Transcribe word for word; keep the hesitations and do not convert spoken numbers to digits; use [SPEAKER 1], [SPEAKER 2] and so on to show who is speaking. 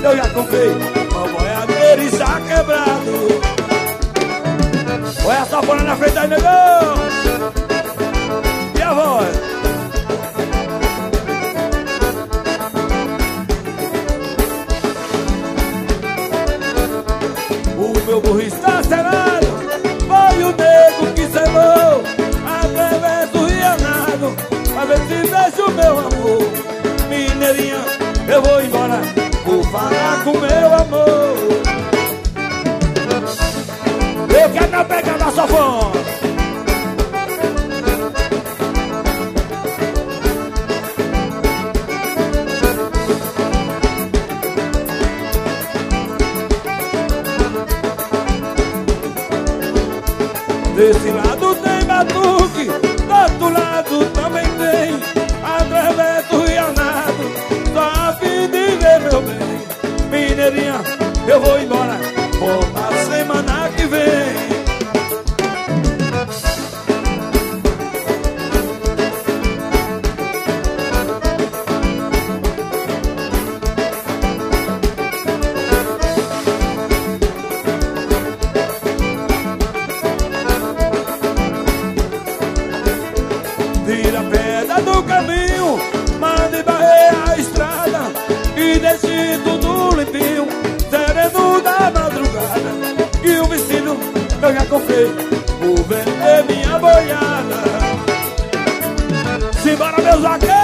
[SPEAKER 1] eu já comprei uma boiadeira e está quebrado. Olha essa bola na frente aí, negão. E a voz? O meu burro está selado, foi o nego que selou, através do Rianado, pra ver se vejo o meu amor. Mineirinha, eu vou embora, vou falar com meu amor. Eu quero não pegar na sofona. Desse lado tem batuque, do outro lado também tem, através do Rianado, só a fim de ver meu bem. Mineirinha, eu vou embora, volta semana que vem. Tira a pedra do caminho, manda barrer a estrada e deixe tudo limpinho, sereno da madrugada. E o vestido eu já comprei, vou vender minha boiada. Simbora, meus vaqueiros!